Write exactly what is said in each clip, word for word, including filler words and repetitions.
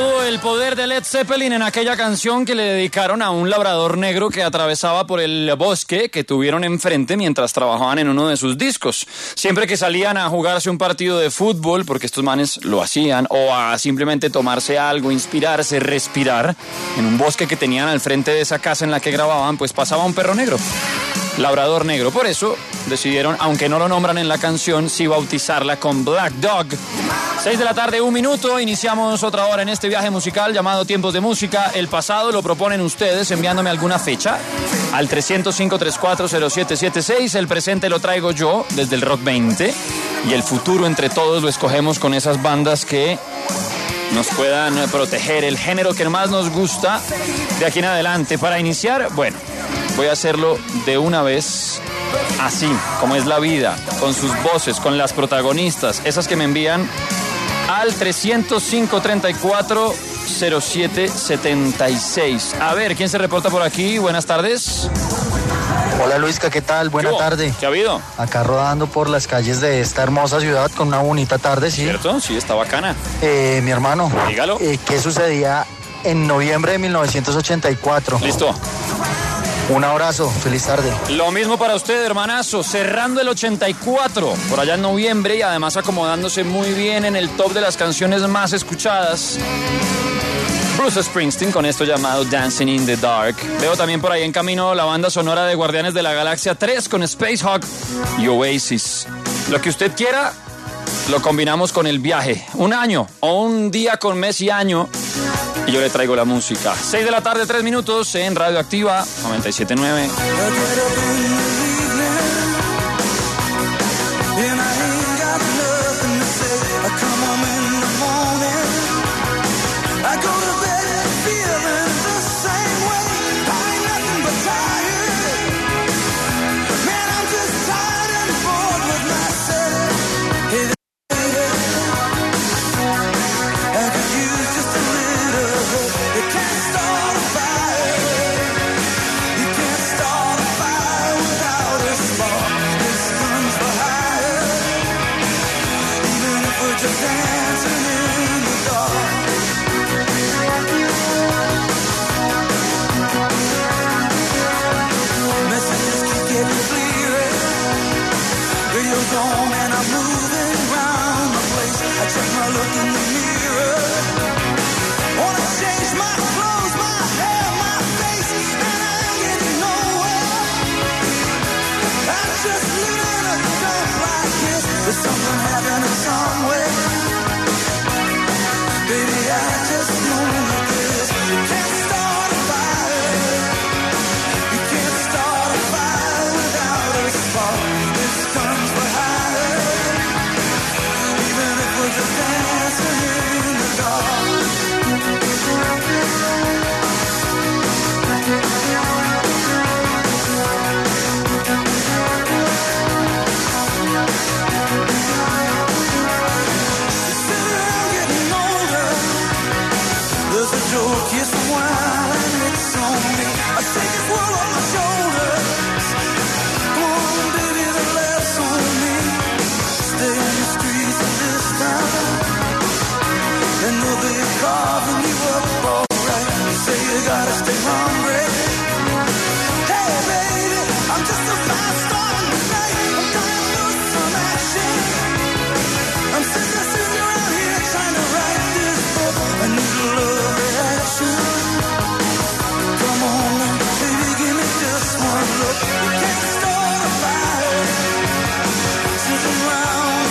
todo el poder de Led Zeppelin en aquella canción que le dedicaron a un labrador negro que atravesaba por el bosque que tuvieron enfrente mientras trabajaban en uno de sus discos. Siempre que salían a jugarse un partido de fútbol, porque estos manes lo hacían, o a simplemente tomarse algo, inspirarse, respirar, en un bosque que tenían al frente de esa casa en la que grababan, pues pasaba un perro negro. Labrador negro. Por eso decidieron, aunque no lo nombran en la canción, sí bautizarla con Black Dog. Seis de la tarde, un minuto. Iniciamos otra hora en este viaje musical llamado Tiempos de Música. El pasado lo proponen ustedes enviándome alguna fecha al trescientos cinco, treinta y cuatro, cero siete siete seis. El presente lo traigo yo desde el Rock veinte. Y el futuro entre todos lo escogemos con esas bandas que nos puedan proteger el género que más nos gusta de aquí en adelante. Para iniciar, bueno, voy a hacerlo de una vez, así como es la vida, con sus voces, con las protagonistas, esas que me envían al trescientos cinco, treinta y cuatro, cero siete setenta y seis. A ver, ¿quién se reporta por aquí? Buenas tardes. Hola Luisca, ¿qué tal? Buena ¿Qué tarde. ¿Qué ha habido? Acá rodando por las calles de esta hermosa ciudad con una bonita tarde, ¿sí? ¿Cierto? Sí, está bacana. Eh, mi hermano. Dígalo. Eh, ¿Qué sucedía en noviembre de mil novecientos ochenta y cuatro? Listo. Un abrazo, feliz tarde. Lo mismo para usted, hermanazo, cerrando el ochenta y cuatro, por allá en noviembre, y además acomodándose muy bien en el top de las canciones más escuchadas. Bruce Springsteen con esto llamado Dancing in the Dark. Veo también por ahí en camino la banda sonora de Guardianes de la Galaxia tres con Space Hawk y Oasis. Lo que usted quiera, lo combinamos con el viaje. Un año o un día con mes y año, y yo le traigo la música. Seis de la tarde, tres minutos en Radio Activa noventa y siete punto nueve.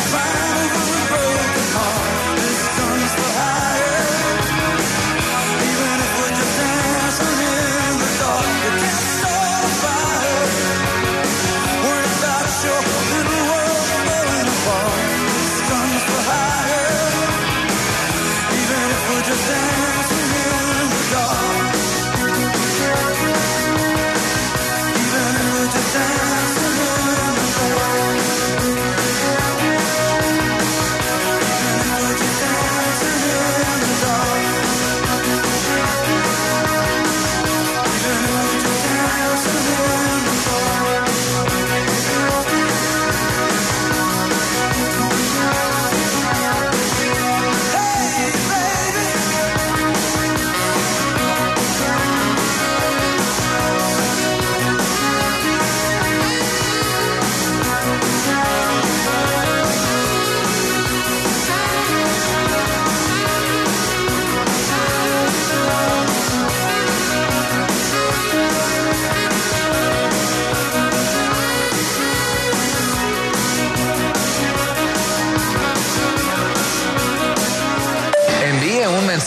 Around, find a broken heart. This comes for higher.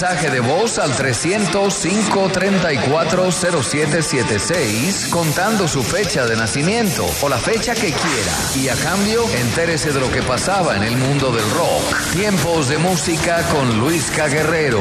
mensaje de voz al trescientos cinco, treinta y cuatro, cero siete siete seis contando su fecha de nacimiento o la fecha que quiera. Y a cambio, entérese de lo que pasaba en el mundo del rock. Tiempos de música con Luisca Guerrero.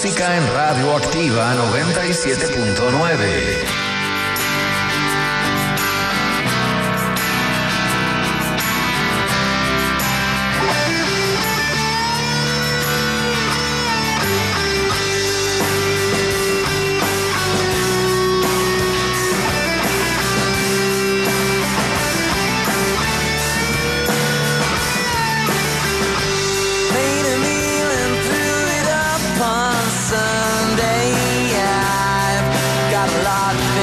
música en Radioactiva noventa y siete punto nueve. Sunday, I've got a lot of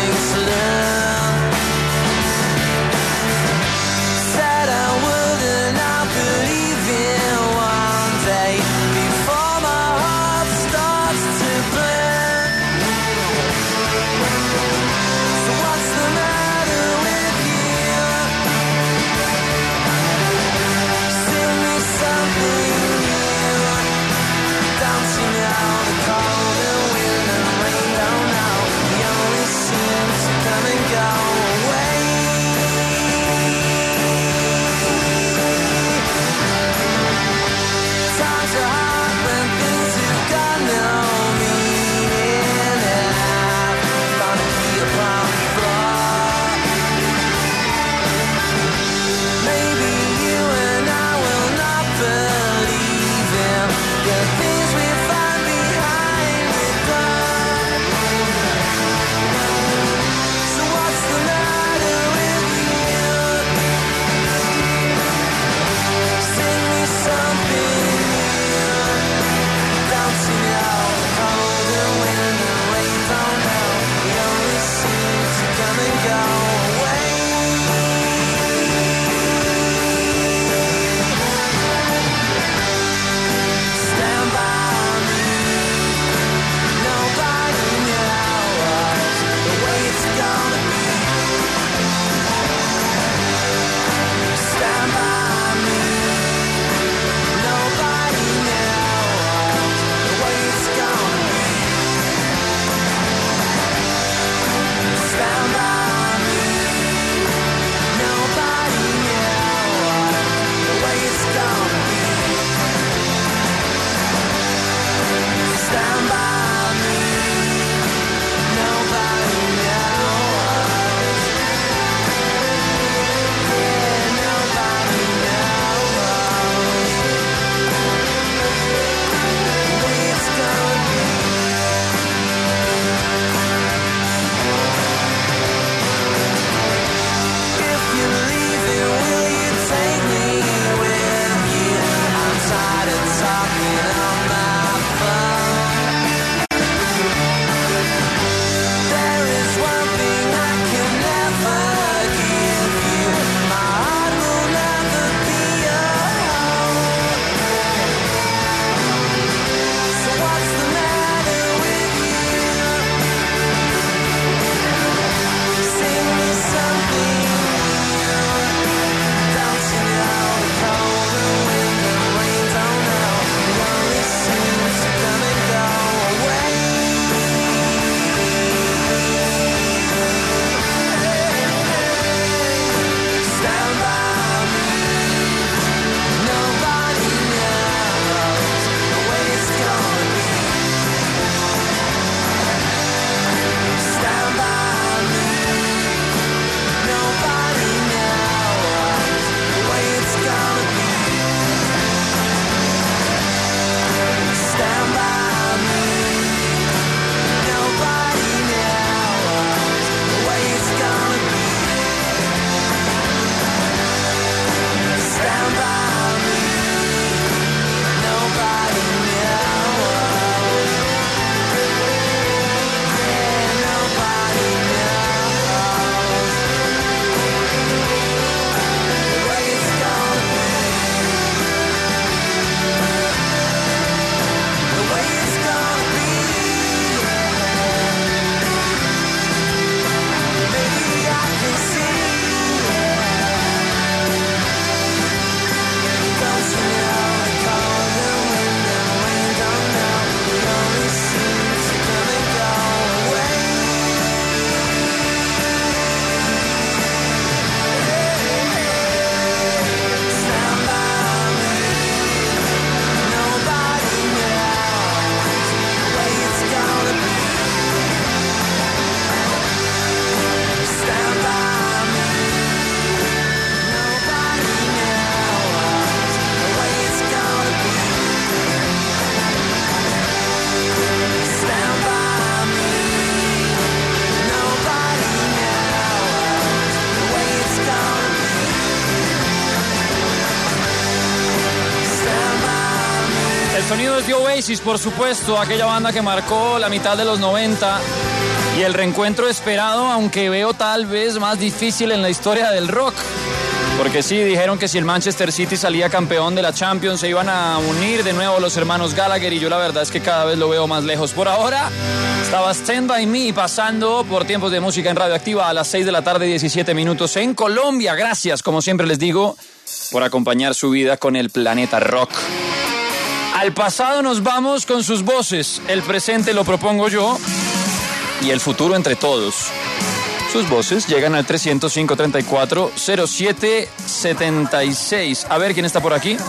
Oasis, por supuesto, aquella banda que marcó la mitad de los noventa y el reencuentro esperado, aunque veo tal vez más difícil en la historia del rock. Porque sí, dijeron que si el Manchester City salía campeón de la Champions se iban a unir de nuevo los hermanos Gallagher y yo la verdad es que cada vez lo veo más lejos. Por ahora, estaba Stand By Me pasando por tiempos de música en Radioactiva a las seis de la tarde, diecisiete minutos en Colombia. Gracias, como siempre les digo, por acompañar su vida con el Planeta Rock. Al pasado nos vamos con sus voces, el presente lo propongo yo y el futuro entre todos. Sus voces llegan al trescientos cinco, treinta y cuatro, cero siete setenta y seis. A ver, ¿quién está por aquí?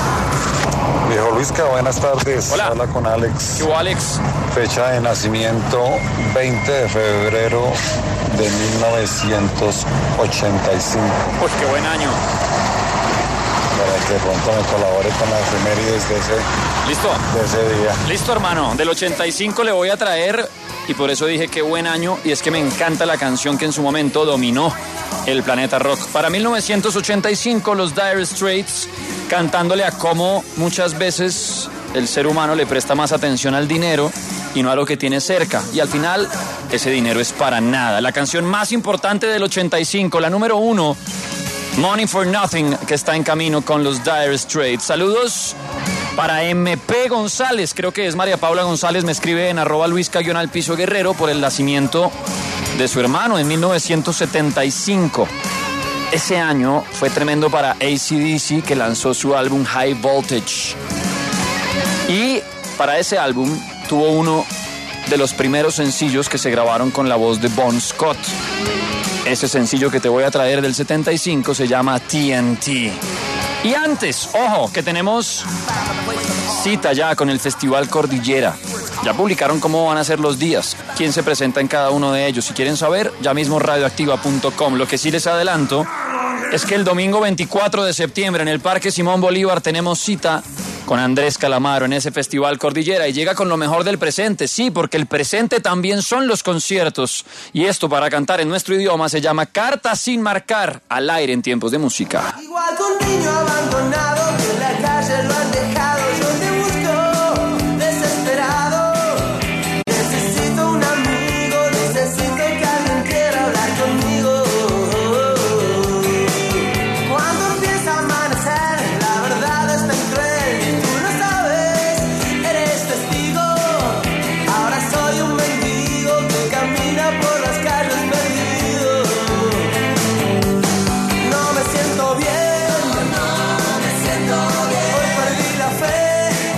Viejo Luisca, buenas tardes. Hola. Habla con Alex. ¿Qué hubo, Alex? Fecha de nacimiento veinte de febrero de mil novecientos ochenta y cinco. Pues qué buen año. Para que de pronto me colabore con las efemérides de ese, ¿Listo? de ese día. Listo, hermano. Del ochenta y cinco le voy a traer, y por eso dije qué buen año, y es que me encanta la canción que en su momento dominó el Planeta Rock. Para mil novecientos ochenta y cinco, los Dire Straits cantándole a cómo muchas veces el ser humano le presta más atención al dinero y no a lo que tiene cerca. Y al final, ese dinero es para nada. La canción más importante del ochenta y cinco, la número uno, Money for Nothing, que está en camino con los Dire Straits. Saludos para M P González, creo que es María Paula González, me escribe en arroba luisca-piso guerrero por el nacimiento de su hermano en mil novecientos setenta y cinco. Ese año fue tremendo para A C D C, que lanzó su álbum High Voltage. Y para ese álbum tuvo uno de los primeros sencillos que se grabaron con la voz de Bon Scott. Ese sencillo que te voy a traer del setenta y cinco se llama T N T. Y antes, ojo, que tenemos cita ya con el Festival Cordillera. Ya publicaron cómo van a ser los días, quién se presenta en cada uno de ellos. Si quieren saber, ya mismo radioactiva punto com. Lo que sí les adelanto es que el domingo veinticuatro de septiembre en el Parque Simón Bolívar tenemos cita con Andrés Calamaro en ese Festival Cordillera, y llega con lo mejor del presente, sí, porque el presente también son los conciertos, y esto para cantar en nuestro idioma se llama Cartas sin marcar, al aire en tiempos de música. Igual que un niño abandonado que en la calle lo han dejado, yo te busco desesperado. Necesito un amigo, necesito que alguien quiera hablar conmigo. Cuando empieza a amanecer, la verdad es tan cruel, tú lo sabes, eres testigo. Ahora soy un mendigo que camina por las calles perdido. No me siento bien. Hoy perdí la fe.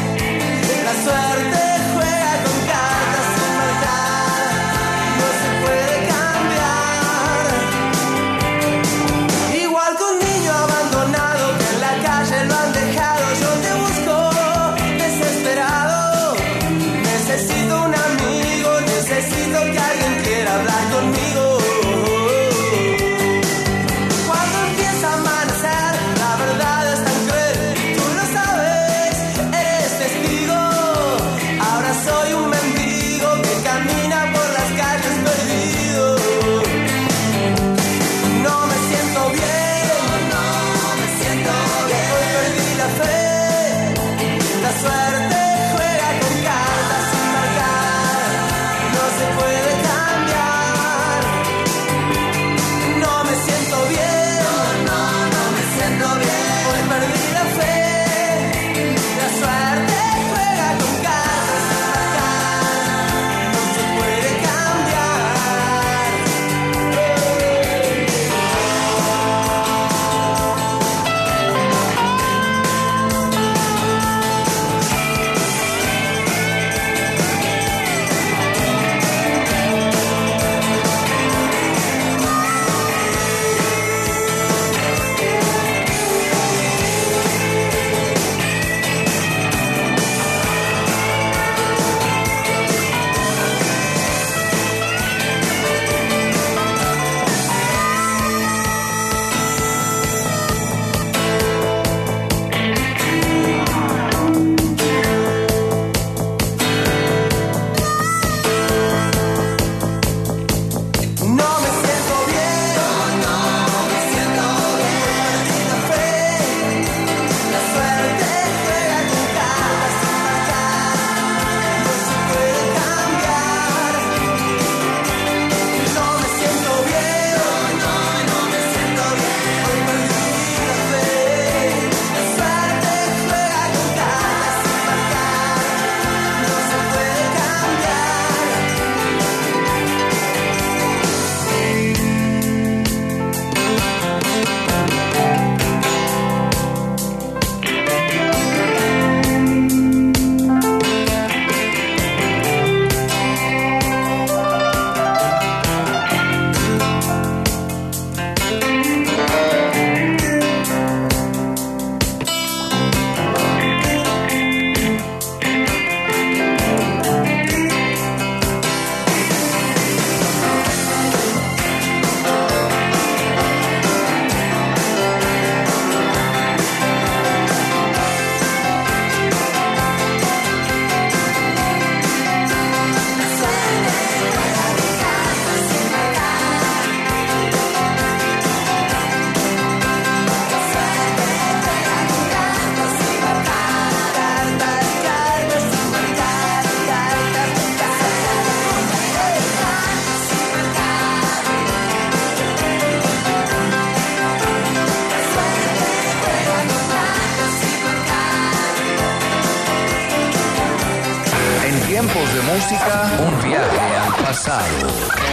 música, un viaje al pasado.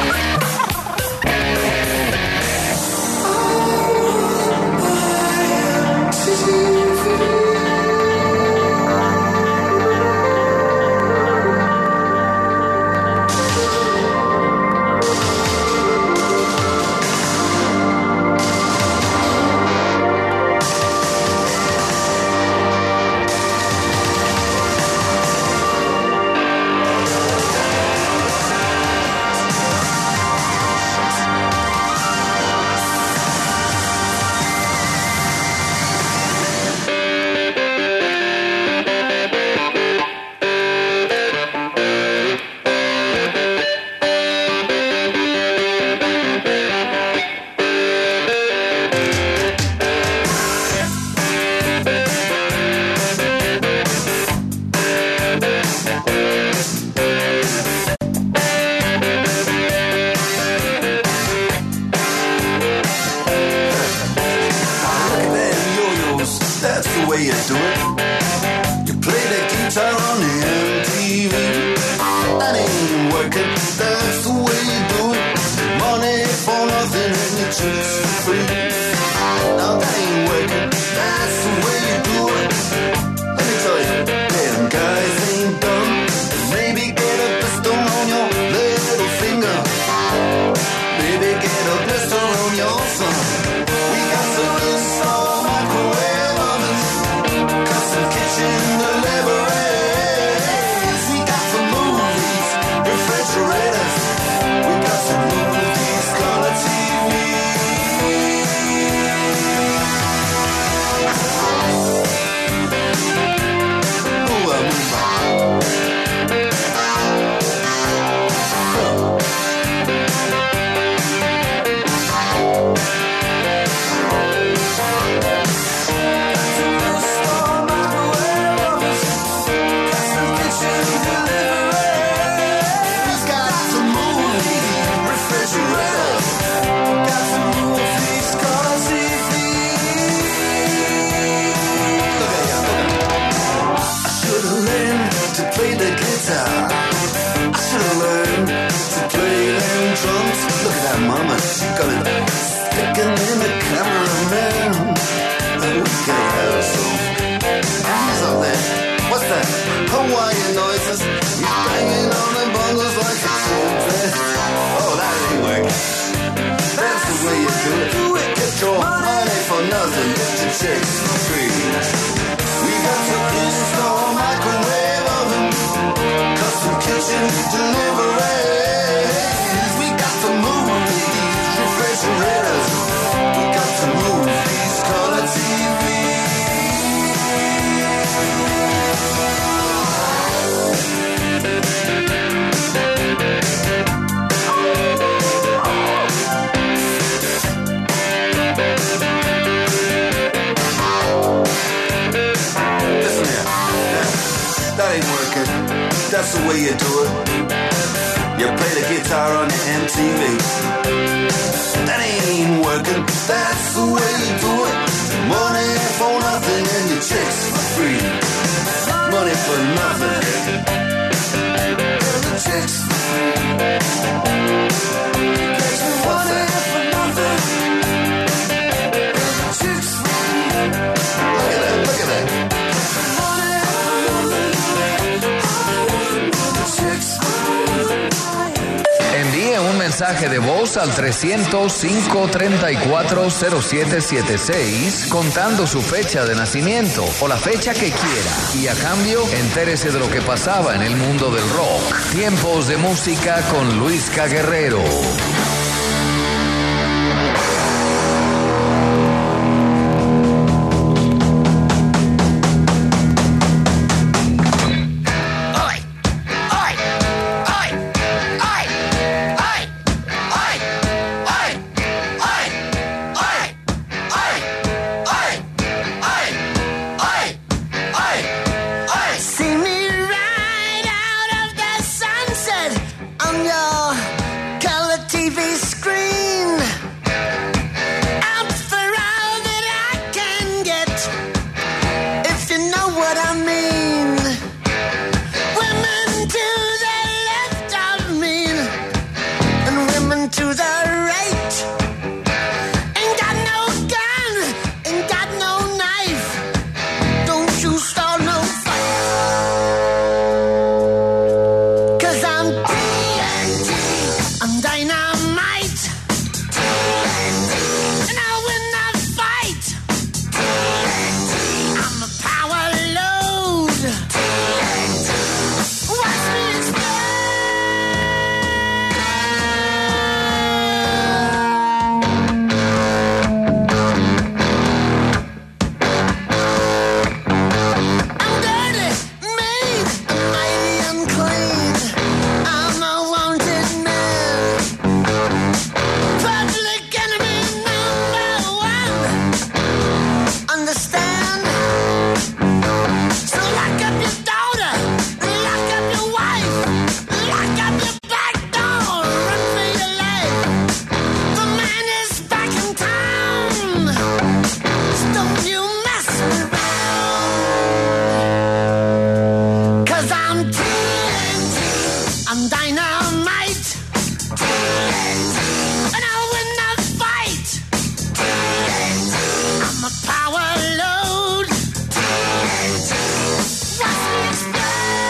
That's the way you do it. You play the guitar on your M T V. That ain't working. That's the way you do it. Money for nothing and your chicks for free. Money for nothing and the chicks for free. Money for nothing and the chicks for free. Look at that, look at that. Envíe un mensaje de voz al trescientos, cinco treinta y cuatro, cero siete siete seis contando su fecha de nacimiento o la fecha que quiera. Y a cambio, entérese de lo que pasaba en el mundo del rock. Tiempos de música con Luisca Guerrero. What I mean, women do they I'm dynamite. And I'll win the fight. I'm a power load. Watch me explode.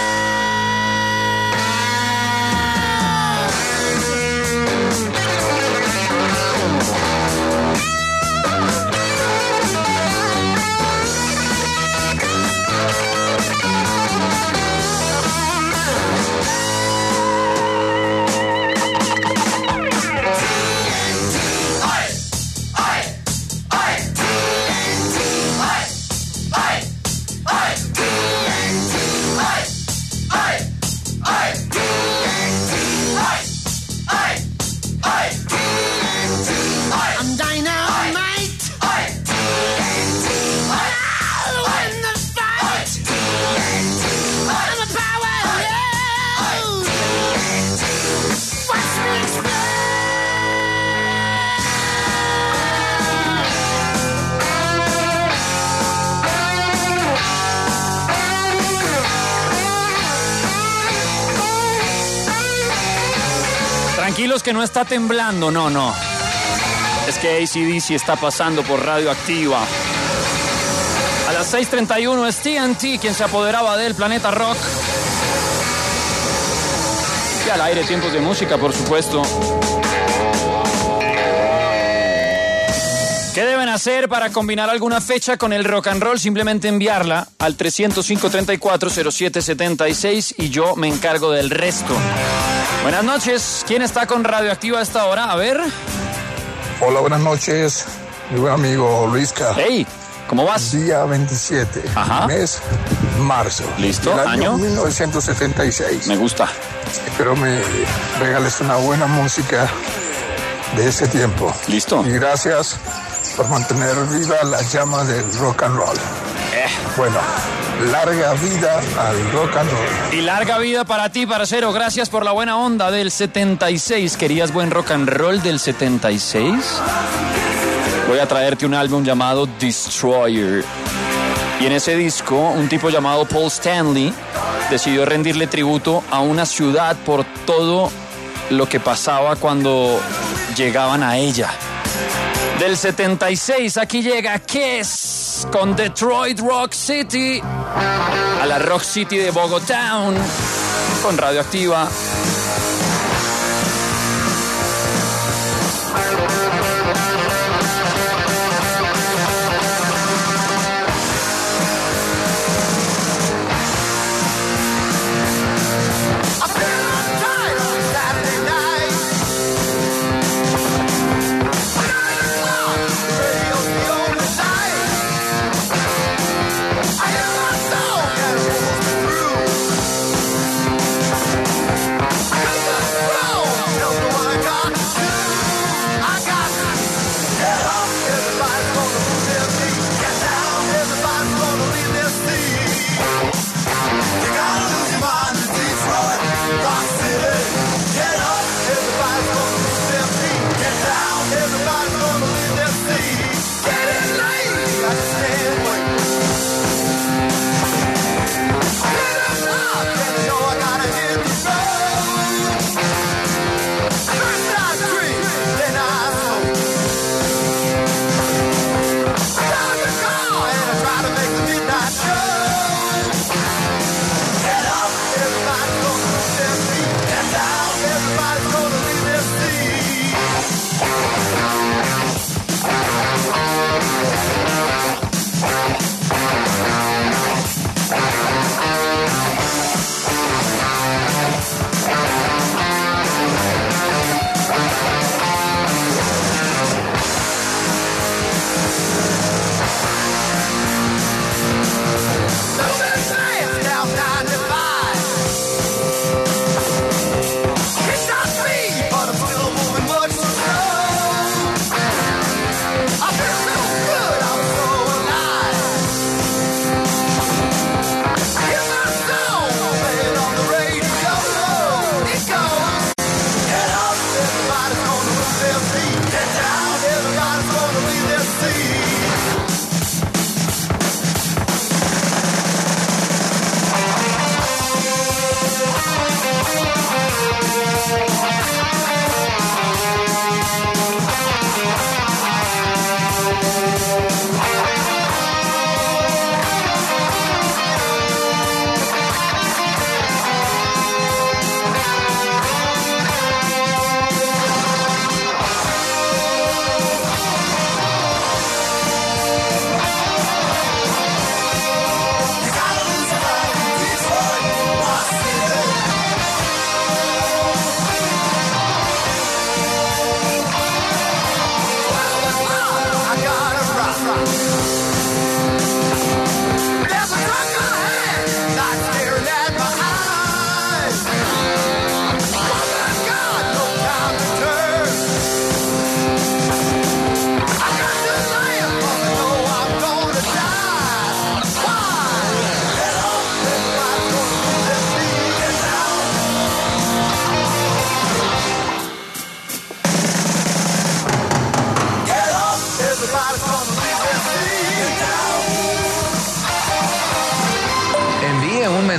Tranquilos que no está temblando, no, no. Es que A C D C está pasando por Radioactiva. A las seis treinta y uno es T N T quien se apoderaba del Planeta Rock. Y al aire tiempos de música, por supuesto. ¿Qué deben hacer para combinar alguna fecha con el rock and roll? Simplemente enviarla al tres cero cinco, treinta y cuatro, cero siete setenta y seis y yo me encargo del resto. Buenas noches. ¿Quién está con Radioactiva a esta hora? A ver. Hola, buenas noches. Mi buen amigo Luisca. Hey, ¿cómo vas? Día veintisiete. Ajá. Mes marzo. Listo, del año, año mil novecientos setenta y seis. Me gusta. Espero me regales una buena música de ese tiempo. Listo. Y gracias por mantener viva la llama del rock and roll. Eh. Bueno, larga vida al rock and roll. Y larga vida para ti, parcero. Gracias por la buena onda del setenta y seis. ¿Querías buen rock and roll del setenta y seis? Voy a traerte un álbum llamado Destroyer. Y en ese disco, un tipo llamado Paul Stanley decidió rendirle tributo a una ciudad por todo lo que pasaba cuando llegaban a ella. Del setenta y seis, aquí llega Kiss con Detroit Rock City a la Rock City de Bogotá con Radioactiva. I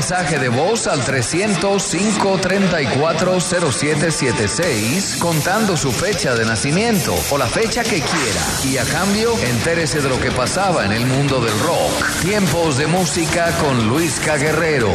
mensaje de voz al trescientos cinco, treinta y cuatro, cero siete siete seis contando su fecha de nacimiento o la fecha que quiera. Y a cambio, entérese de lo que pasaba en el mundo del rock. Tiempos de música con Luisca Guerrero.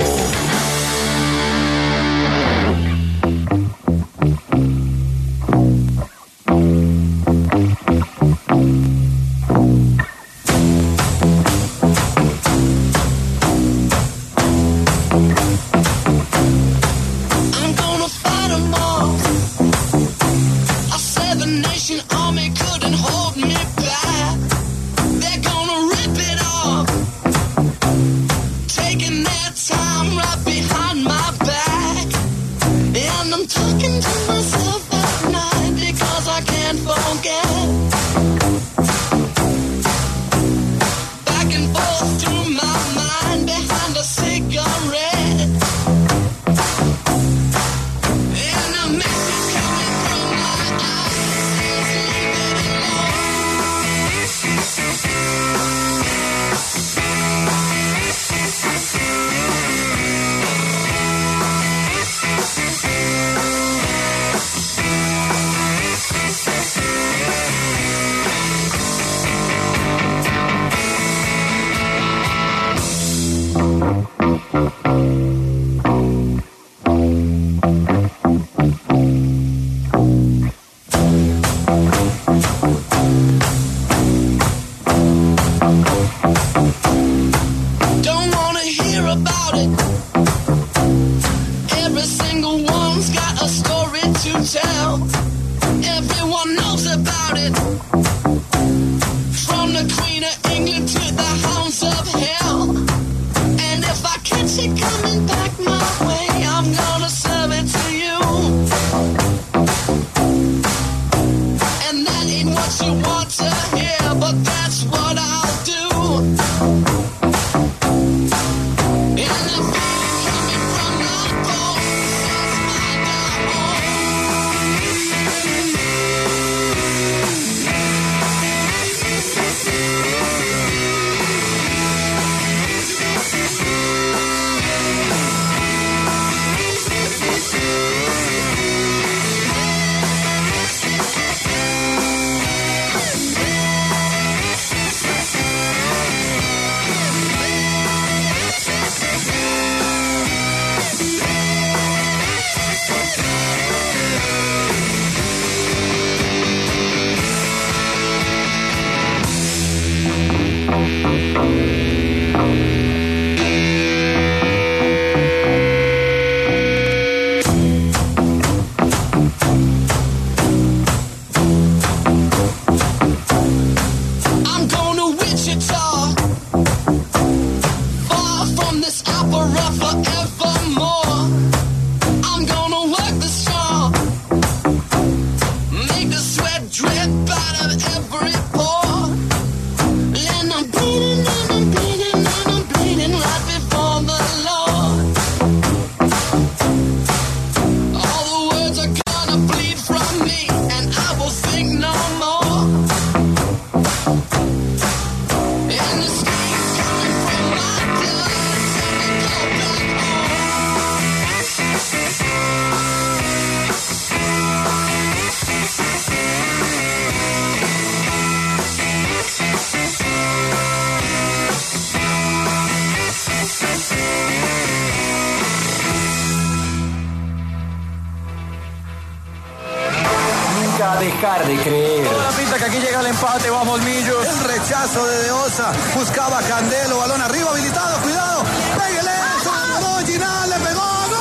Dejar de creer. Toda la pinta que aquí llega el empate, vamos Millos. El rechazo de De Osa, buscaba Candelo, balón arriba, habilitado, cuidado, pégale eso, no, Ginal, le pegó, ¡gol!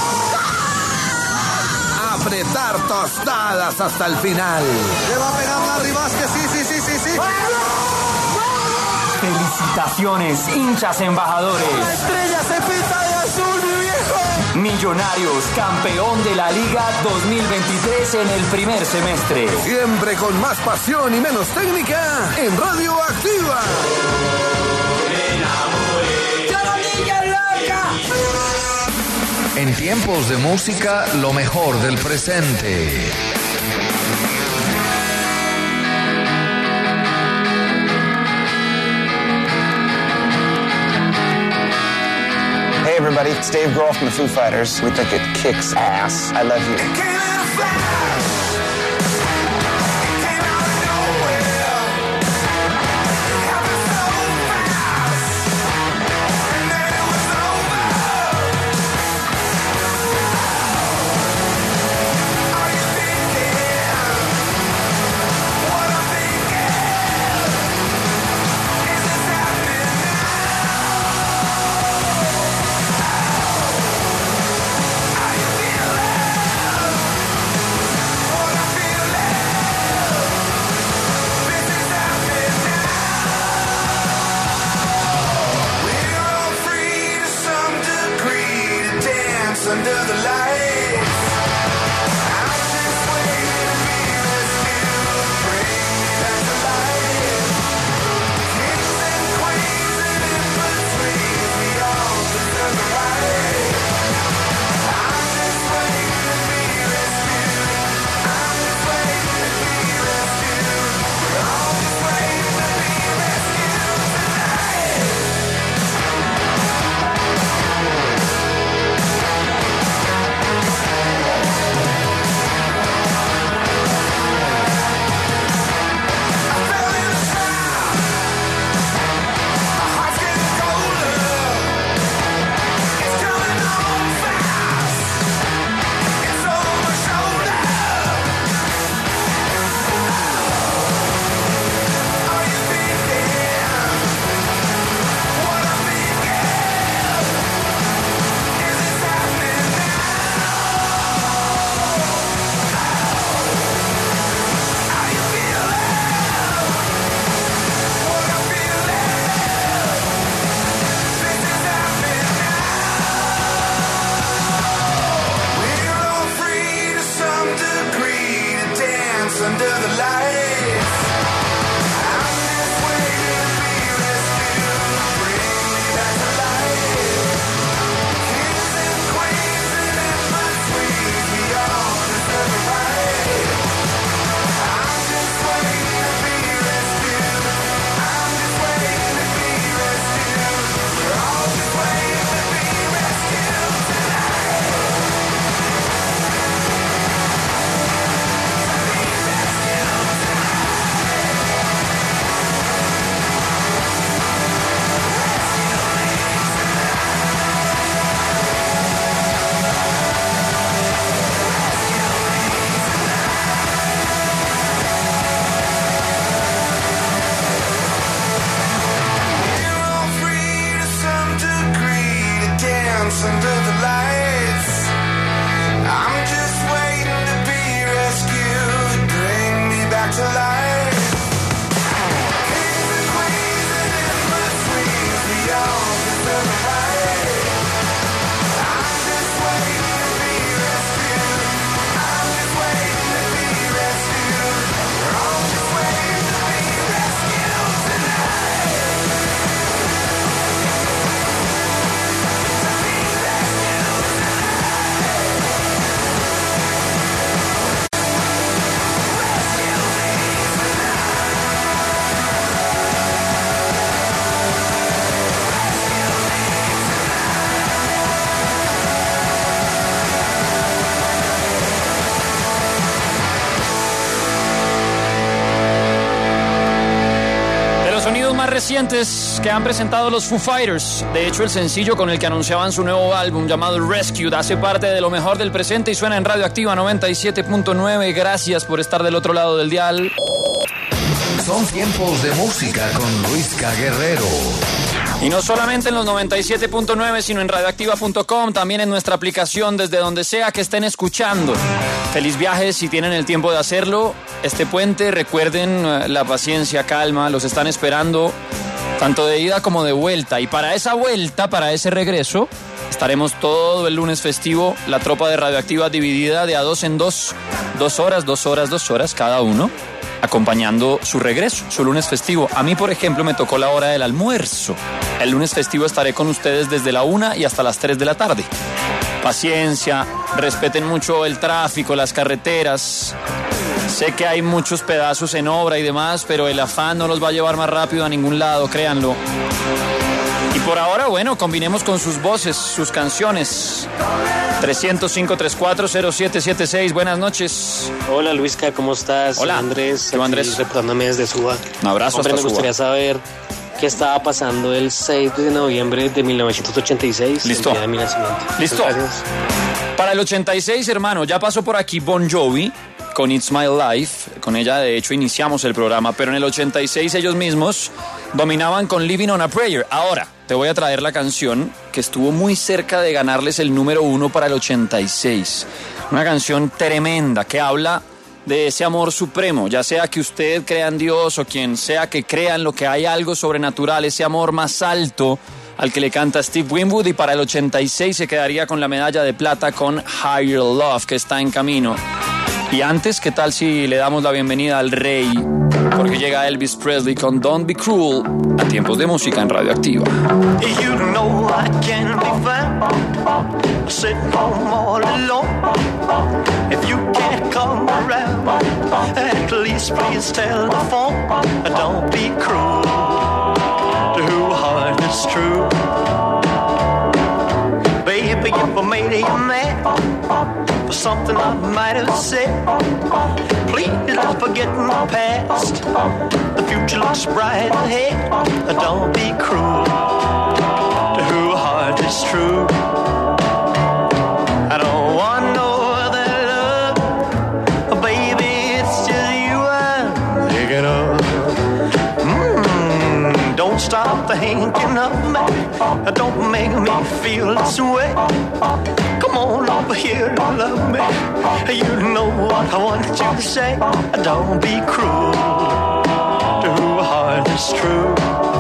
Apretar tostadas hasta el final. Le va a pegar Larry Vázquez, sí, sí, sí, sí, sí. Felicitaciones, hinchas embajadores. La estrella se pinta de azul, mi viejo. Millonarios, campeón de la Liga dos mil veintitrés en el primer semestre. Siempre con más pasión y menos técnica en Radio Activa. En tiempos de música, lo mejor del presente. Hey everybody, it's Dave Grohl from the Foo Fighters. We think it kicks ass. I love you. Recientes que han presentado los Foo Fighters. De hecho, el sencillo con el que anunciaban su nuevo álbum llamado Rescued hace parte de lo mejor del presente y suena en Radioactiva noventa y siete punto nueve. Gracias por estar del otro lado del dial. Son tiempos de música con Luisca Guerrero. Y no solamente en los noventa y siete punto nueve, sino en radioactiva punto com, también en nuestra aplicación, desde donde sea que estén escuchando. Feliz viaje si tienen el tiempo de hacerlo. Este puente, recuerden la paciencia, calma, los están esperando tanto de ida como de vuelta. Y para esa vuelta, para ese regreso, estaremos todo el lunes festivo, la tropa de Radioactiva dividida de a dos en dos, dos horas, dos horas, dos horas cada uno, acompañando su regreso, su lunes festivo. A mí, por ejemplo, me tocó la hora del almuerzo. El lunes festivo estaré con ustedes desde la una y hasta las tres de la tarde. Paciencia, respeten mucho el tráfico, las carreteras. Sé que hay muchos pedazos en obra y demás, pero el afán no los va a llevar más rápido a ningún lado, créanlo. Y por ahora, bueno, combinemos con sus voces, sus canciones. trescientos cinco, treinta y cuatro, cero siete siete seis, buenas noches. Hola Luisca, ¿cómo estás? Hola. Soy Andrés, ¿Qué va, Andrés? reportándome desde Suba. Un abrazo. Hombre, hasta me gustaría Suba. saber qué estaba pasando el seis de noviembre de mil novecientos ochenta y seis. Listo. El día de mi nacimiento. Listo. Muchas gracias. Para el ochenta y seis, hermano, ya pasó por aquí Bon Jovi con It's My Life. Con ella, de hecho, iniciamos el programa. Pero en el ochenta y seis ellos mismos dominaban con Living on a Prayer. Ahora, te voy a traer la canción que estuvo muy cerca de ganarles el número uno para el ochenta y seis. Una canción tremenda que habla de ese amor supremo, ya sea que usted crea en Dios o quien sea que crea en lo que hay algo sobrenatural, ese amor más alto al que le canta Steve Winwood, y para el ochenta y seis se quedaría con la medalla de plata con Higher Love, que está en camino. Y antes, ¿qué tal si le damos la bienvenida al rey? Porque llega Elvis Presley con Don't Be Cruel, a tiempos de música en Radioactiva. You know I can be found sitting home all alone. If you can't come around, at least please tell the phone. Don't be cruel to who heart is true. Baby, if I made you mad for something I might have said, please let's forget my past. The future looks bright ahead. Don't be cruel to who heart is true. I don't want no other love, baby, it's just you I'm thinking of. Mm, don't stop thinking of me, don't make me feel this way. Come on over here to love me. You know what I want you to say. Don't be cruel to who heart is true.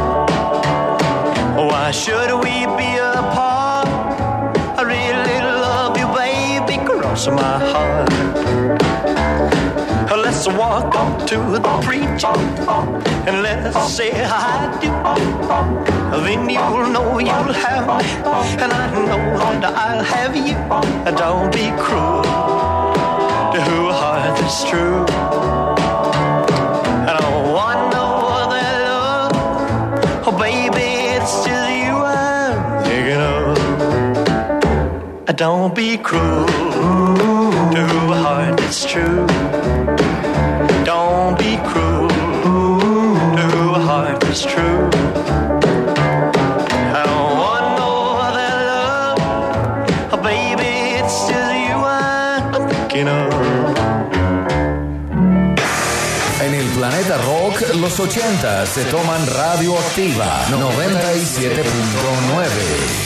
Why should we be apart? I really love you, baby, cross my heart. Let's walk up to the preacher and let's say I do. Then you'll know you'll have me, and I know that I'll have you. Don't be cruel to who heart is true. I don't want no other love, oh baby, it's just you I'm thinking of. Don't be cruel to who heart is true. Don't be cruel to who heart is true. I don't want no other love, oh baby, it's just you I'm thinking of. En el planeta rock, los ochenta se toman Radioactiva noventa y siete punto nueve.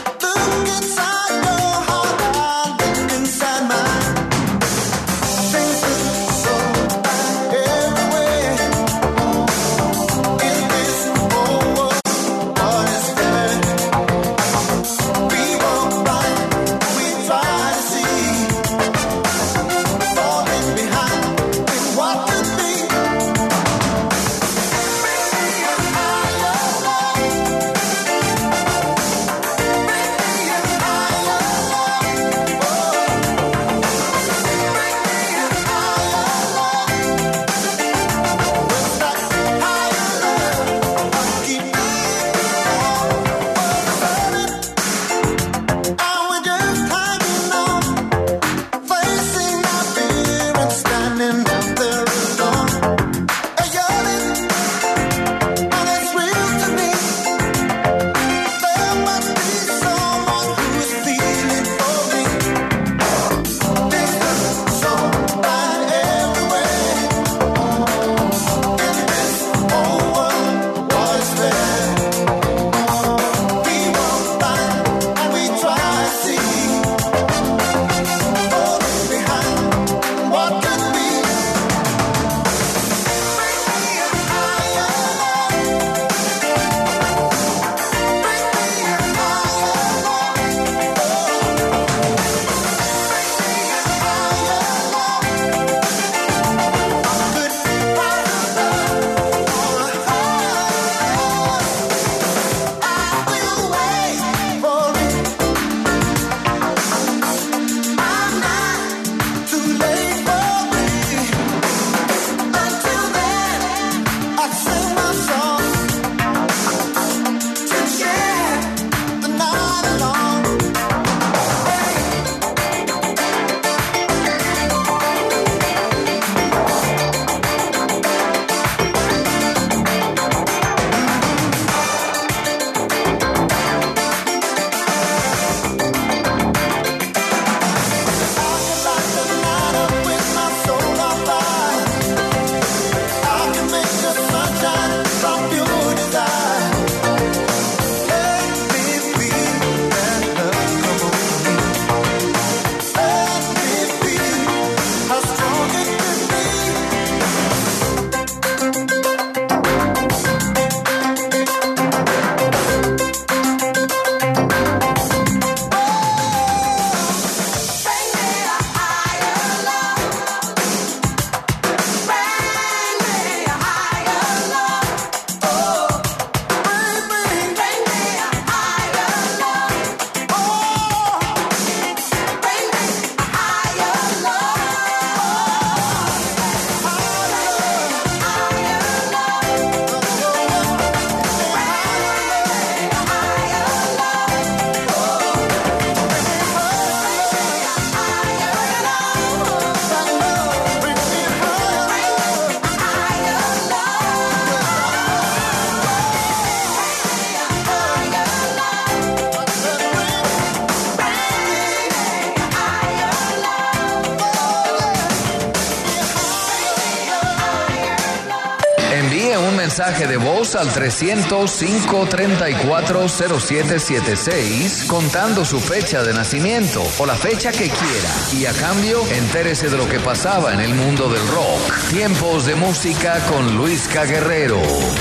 Inside my mensaje de voz al trescientos cinco treinta y cuatro cero siete siete seis contando su fecha de nacimiento o la fecha que quiera. Y a cambio, entérese de lo que pasaba en el mundo del rock. Tiempos de música con Luisca Guerrero.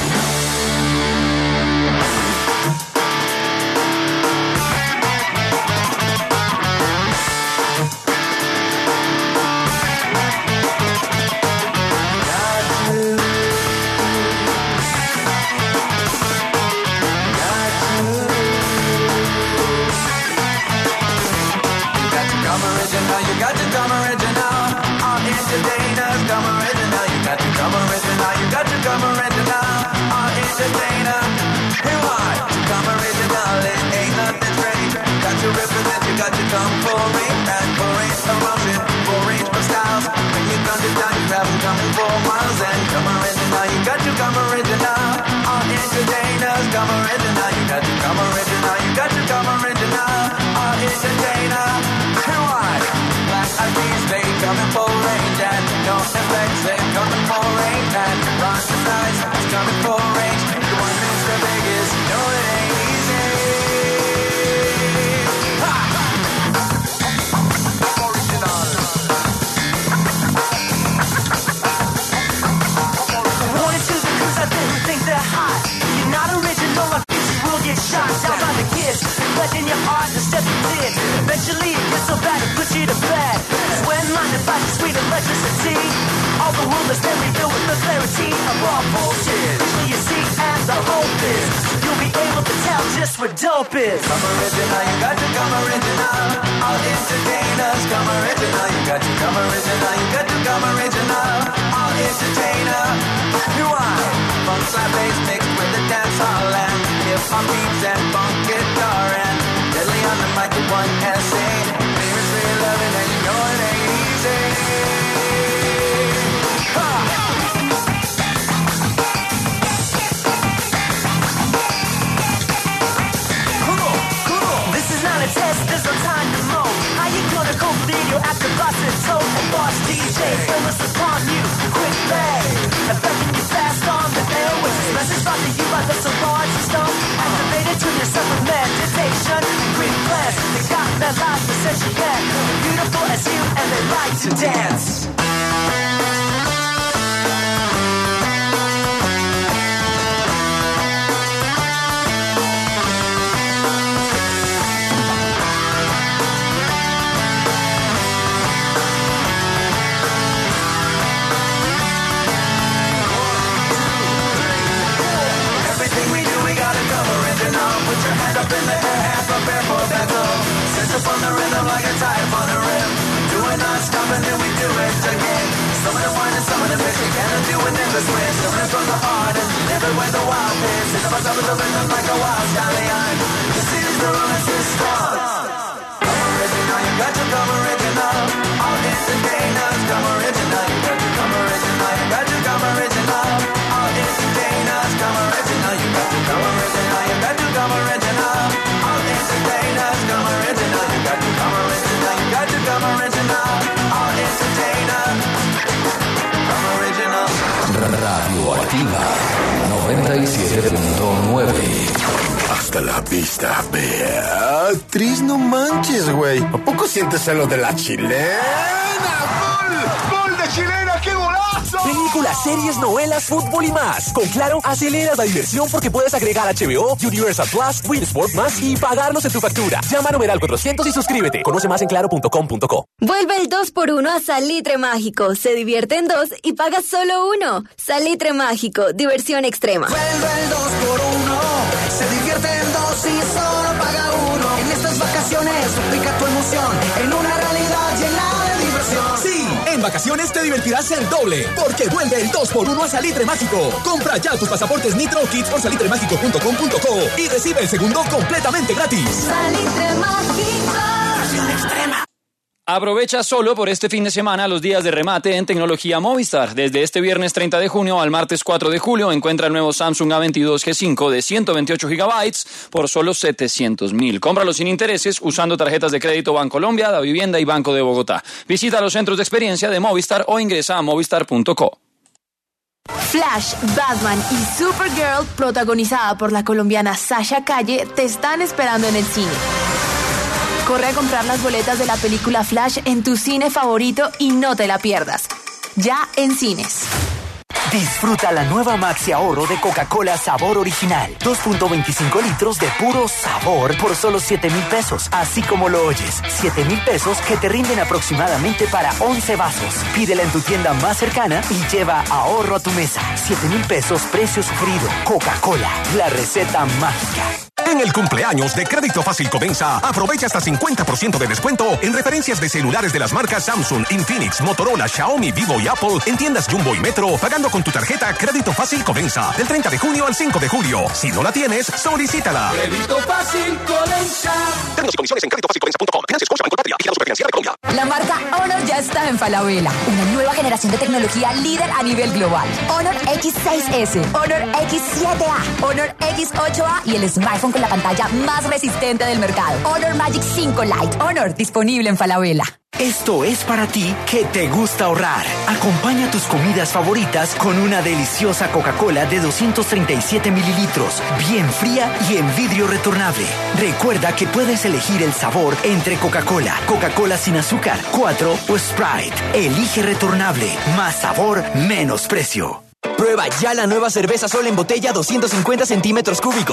Eventually it gets so bad it puts you to bed. It's when mind and body sweet electricity. All the world is then revealed with the clarity of all bullshit. Visually you see and the hope is you'll be able to tell just what dope is. Come original, you got to come original. All entertainers come original. You got to come original. You got to come original. All entertainer. You are funk slap bass mixed with the dance hall and hip hop beats and funk guitar and deadly on the mic with one essay. Lyrics real loving and you know it ain't easy. Ha! Cool, cool. This is not a test, there's no time to moan. How you gonna cope video after boss and toe and boss D J? Illness upon you, quick play. Affecting you fast on the airways. Message brought to you by the Solar System. Activated to yourself with meditation. Green class, they got that life essential yet. Beautiful as you and they like to dance. Up in the air, hands up there for battle. Sense up on the rhythm like a tide on the rim. Doing non-stop and then we do it again. Some of the wine and some of the fish, we cannot do an endless swim. Some of from the heart and live it with the wild piss. It's about top of the rhythm like a wild stallion. The city's the romance is strong. Come original, you got to come original. All entertainers, come original. You got to come original, you got to come original. All entertainers, come original. You got to come original, you got to come original. Entertainers, come original. You got to come original. You got to come original. All entertainers, come original. Radioactiva noventa y siete punto nueve. Hasta la vista, Beatriz, no manches, güey. ¿A poco sientes celos de la chilena? ¡Gol! ¡Gol de chilena! ¡Qué golazo! Películas, series, novelas, fútbol y más. Con Claro, aceleras la diversión porque puedes agregar H B O, Universal Plus, Win Sport más y pagarlos en tu factura. Llama a numeral cuatrocientos y suscríbete. Conoce más en claro punto com punto co. Vuelve el dos por uno a Salitre Mágico. Se divierte en dos y paga solo uno. Salitre Mágico, diversión extrema. Vuelve el dos por uno. Se divierte en dos y solo paga uno. En estas vacaciones duplica tu emoción en una realidad llena de diversión. Sí, en vacaciones te divertirás el doble, porque vuelve el dos por uno a Salitre Mágico. Compra ya tus pasaportes Nitro Kids por salitre mágico punto com punto co y recibe el segundo completamente gratis. Salitre Mágico. Diversión extrema. Aprovecha solo por este fin de semana los días de remate en tecnología Movistar. Desde este viernes treinta de junio al martes cuatro de julio encuentra el nuevo Samsung A veintidós G cinco de ciento veintiocho gigabytes por solo setecientos mil. Cómpralo sin intereses usando tarjetas de crédito Bancolombia, Da Vivienda y Banco de Bogotá. Visita los centros de experiencia de Movistar o ingresa a movistar punto co. Flash, Batman y Supergirl, protagonizada por la colombiana Sasha Calle, te están esperando en el cine. Corre a comprar las boletas de la película Flash en tu cine favorito y no te la pierdas. Ya en cines. Disfruta la nueva Maxi Ahorro de Coca-Cola Sabor Original. dos punto veinticinco litros de puro sabor por solo siete mil pesos. Así como lo oyes, siete mil pesos que te rinden aproximadamente para once vasos. Pídela en tu tienda más cercana y lleva ahorro a tu mesa. siete mil pesos, precio sufrido. Coca-Cola, la receta mágica. En el cumpleaños de Crédito Fácil Covenza, aprovecha hasta cincuenta por ciento de descuento en referencias de celulares de las marcas Samsung, Infinix, Motorola, Xiaomi, Vivo y Apple en tiendas Jumbo y Metro, pagando con tu tarjeta Crédito Fácil Covenza del treinta de junio al cinco de julio. Si no la tienes, solicítala. Crédito Fácil Covenza. Términos y condiciones en crédito fácil covenza punto com. Financia Scotia Banco Patria, Vigilado Superfinanciera de Colombia. La marca Honor ya está en Falabella. Una nueva generación de tecnología líder a nivel global. Honor X seis ese, Honor X siete A, Honor X ocho A y el smartphone con la pantalla más resistente del mercado. Honor Magic cinco Lite. Honor disponible en Falabella. Esto es para ti que te gusta ahorrar. Acompaña tus comidas favoritas con una deliciosa Coca-Cola de doscientos treinta y siete mililitros, bien fría y en vidrio retornable. Recuerda que puedes elegir el sabor entre Coca-Cola, Coca-Cola sin azúcar, cuatro o Sprite. Elige retornable. Más sabor, menos precio. Prueba ya la nueva cerveza Sol en botella doscientos cincuenta centímetros cúbicos.